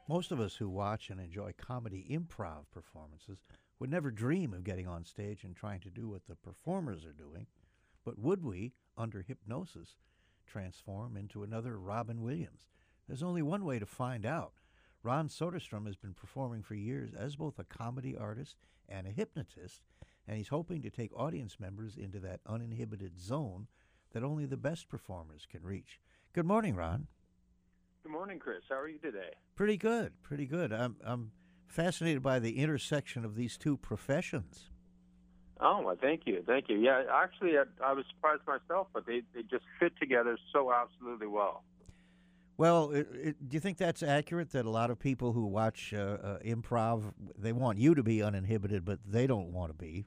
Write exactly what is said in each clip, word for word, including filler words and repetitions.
Most of us who watch and enjoy comedy improv performances would never dream of getting on stage and trying to do what the performers are doing. But would we, under hypnosis, transform into another Robin Williams? There's only one way to find out. Ron Soderstrom has been performing for years as both a comedy artist and a hypnotist, and he's hoping to take audience members into that uninhibited zone that only the best performers can reach. Good morning, Ron. Good morning, Chris. How are you today? Pretty good, pretty good. I'm I'm fascinated by the intersection of these two professions. Oh, well, thank you, thank you. Yeah, actually, I, I was surprised myself, but they, they just fit together so absolutely well. Well, it, it, do you think that's accurate, that a lot of people who watch uh, uh, improv, they want you to be uninhibited, but they don't want to be?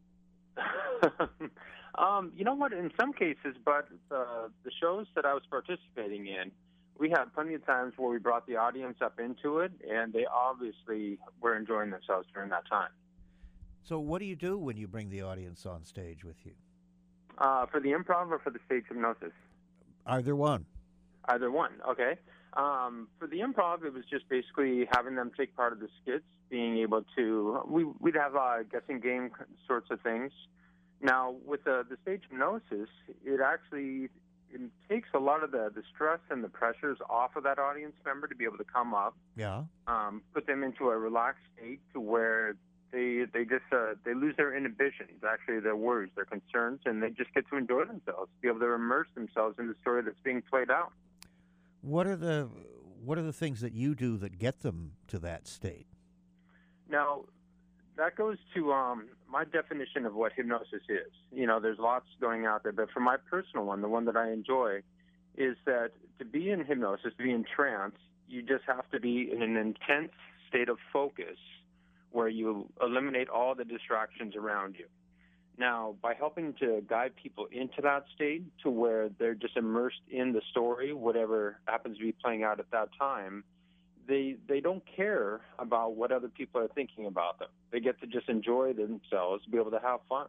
um, you know what? In some cases, but uh, the shows that I was participating in, we had plenty of times where we brought the audience up into it, and they obviously were enjoying themselves during that time. So what do you do when you bring the audience on stage with you? Uh, for the improv or for the stage hypnosis? Either one. Either one, okay. Um, for the improv, it was just basically having them take part of the skits, being able to, we, we'd have uh, guessing game sorts of things. Now, with the, the stage hypnosis, it actually it takes a lot of the, the stress and the pressures off of that audience member to be able to come up, Yeah. um, put them into a relaxed state to where they they just uh, they lose their inhibitions, actually their worries, their concerns, and they just get to enjoy themselves, be able to immerse themselves in the story that's being played out. What are the what are the things that you do that get them to that state? Now, that goes to um, my definition of what hypnosis is. You know, there's lots going out there, but for my personal one, the one that I enjoy, is that to be in hypnosis, to be in trance, you just have to be in an intense state of focus where you eliminate all the distractions around you. Now, by helping to guide people into that state to where they're just immersed in the story, whatever happens to be playing out at that time, they they don't care about what other people are thinking about them. They get to just enjoy themselves, be able to have fun.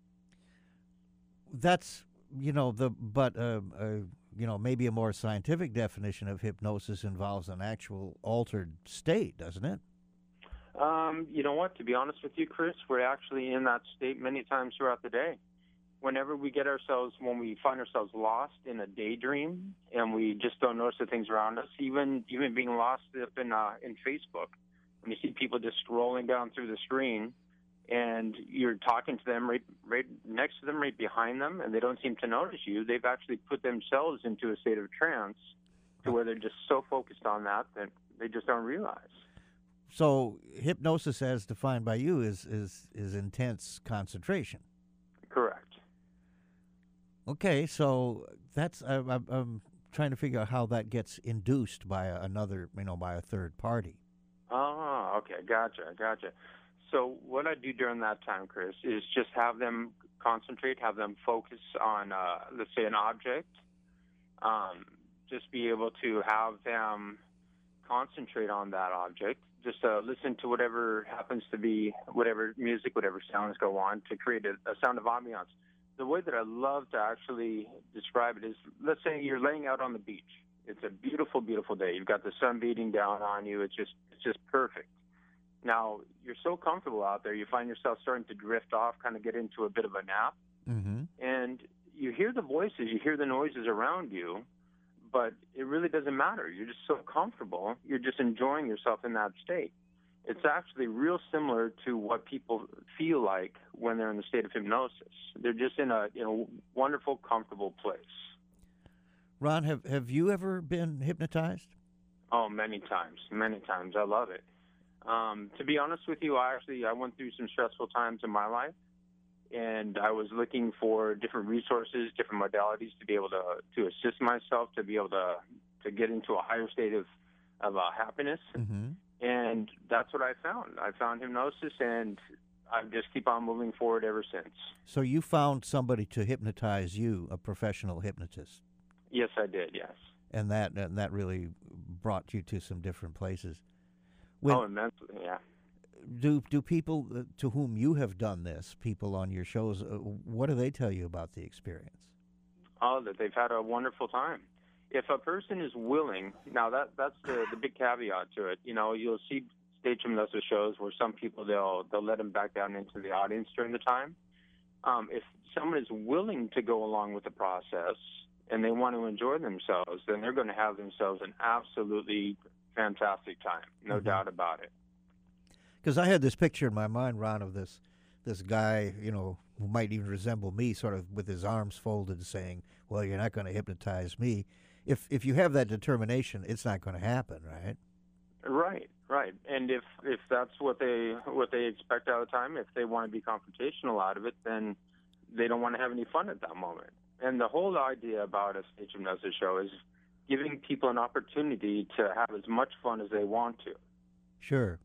That's, you know, the but uh, uh, you know, maybe a more scientific definition of hypnosis involves an actual altered state, doesn't it? Um, you know what? To be honest with you, Chris, we're actually in that state many times throughout the day. Whenever we get ourselves, when we find ourselves lost in a daydream and we just don't notice the things around us, even even being lost up in uh, in Facebook, when you see people just scrolling down through the screen, and you're talking to them right right next to them, right behind them, and they don't seem to notice you, they've actually put themselves into a state of trance to where they're just so focused on that that they just don't realize. So hypnosis, as defined by you, is is is intense concentration. Correct. Okay, so that's I, I, I'm trying to figure out how that gets induced by a, another, you know, by a third party. Oh, okay, gotcha, gotcha. So what I do during that time, Chris, is just have them concentrate, have them focus on, uh, let's say, an object. Um, just be able to have them concentrate on that object. Just uh, listen to whatever happens to be, whatever music, whatever sounds go on to create a, a sound of ambiance. The way that I love to actually describe it is, let's say you're laying out on the beach. It's a beautiful, beautiful day. You've got the sun beating down on you. It's just, it's just perfect. Now, you're so comfortable out there, you find yourself starting to drift off, kind of get into a bit of a nap. Mm-hmm. And you hear the voices, you hear the noises around you, but it really doesn't matter. You're just so comfortable. You're just enjoying yourself in that state. It's actually real similar to what people feel like when they're in the state of hypnosis. They're just in a, in a wonderful, comfortable place. Ron, have have you ever been hypnotized? Oh, many times, many times. I love it. Um, to be honest with you, I actually I went through some stressful times in my life, and I was looking for different resources, different modalities to be able to to assist myself to be able to to get into a higher state of of uh, happiness. Mm-hmm. And that's what I found. I found hypnosis, and I just keep on moving forward ever since. So you found somebody to hypnotize you, a professional hypnotist. Yes, I did, yes. And that and that really brought you to some different places. When, oh, immensely, yeah. Do do people uh, to whom you have done this, people on your shows, uh, what do they tell you about the experience? Oh, that they've had a wonderful time. if a person is willing, now that that's the, the big caveat to it. You know, you'll see stage hypnosis shows where some people they'll they'll let them back down into the audience during the time. Um, if someone is willing to go along with the process and they want to enjoy themselves, then they're going to have themselves an absolutely fantastic time, no Mm-hmm. doubt about it. Because I had this picture in my mind, Ron, of this this guy, you know, who might even resemble me, sort of with his arms folded, saying, "Well, you're not going to hypnotize me." If if you have that determination, it's not going to happen, right? Right, right. And if if that's what they what they expect out of the time, if they want to be confrontational out of it, then they don't want to have any fun at that moment. And the whole idea about a stage hypnosis show is giving people an opportunity to have as much fun as they want to. Sure.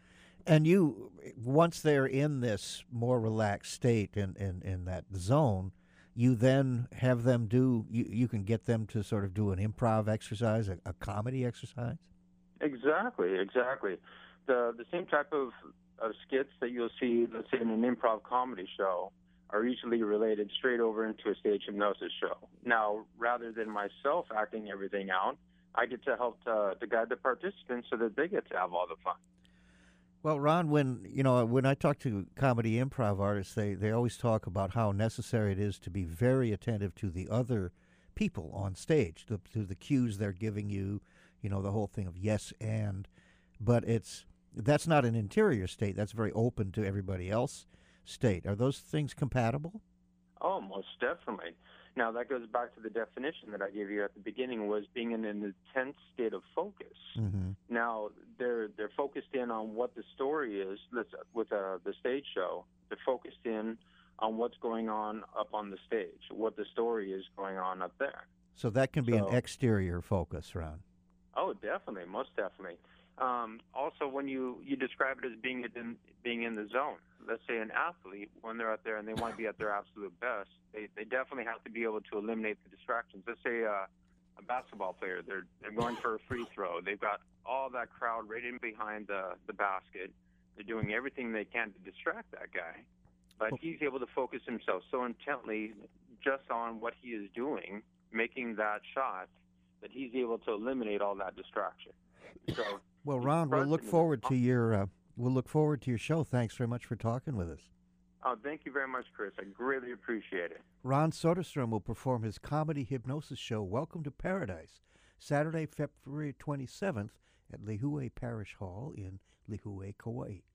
And you, once they're in this more relaxed state in, in, in that zone, you then have them do, you, you can get them to sort of do an improv exercise, a, a comedy exercise? Exactly, exactly. The the same type of, of skits that you'll see, let's say, in an improv comedy show are usually related straight over into a stage hypnosis show. Now, rather than myself acting everything out, I get to help to, to guide the participants so that they get to have all the fun. Well, Ron, when you know when I talk to comedy improv artists, they, they always talk about how necessary it is to be very attentive to the other people on stage, to, to the cues they're giving you, you know, the whole thing of yes and. But it's that's not an interior state. That's very open to everybody else state. Are those things compatible? Oh, most definitely. Now, that goes back to the definition that I gave you at the beginning, was being in an intense state of focus. Mm-hmm. Now, they're they're focused in on what the story is. Let's, with uh, the stage show, they're focused in on what's going on up on the stage, what the story is going on up there. So that can be So- an exterior focus, Ron. Oh, definitely, most definitely. Um, also, when you, you describe it as being in being in the zone, let's say an athlete, when they're out there and they want to be at their absolute best, they, they definitely have to be able to eliminate the distractions. Let's say uh, a basketball player, they're they're going for a free throw. They've got all that crowd right in behind the, the basket. They're doing everything they can to distract that guy. But he's able to focus himself so intently just on what he is doing, making that shot, that he's able to eliminate all that distraction. So, Well, Ron, we'll look Preston is- forward to your uh, we'll look forward to your show. Thanks very much for talking with us. oh, thank you very much, Chris. I greatly appreciate it. Ron Soderstrom will perform his comedy hypnosis show, Welcome to Paradise, Saturday, February twenty-seventh at Lihue Parish Hall in Lihue, Kauai.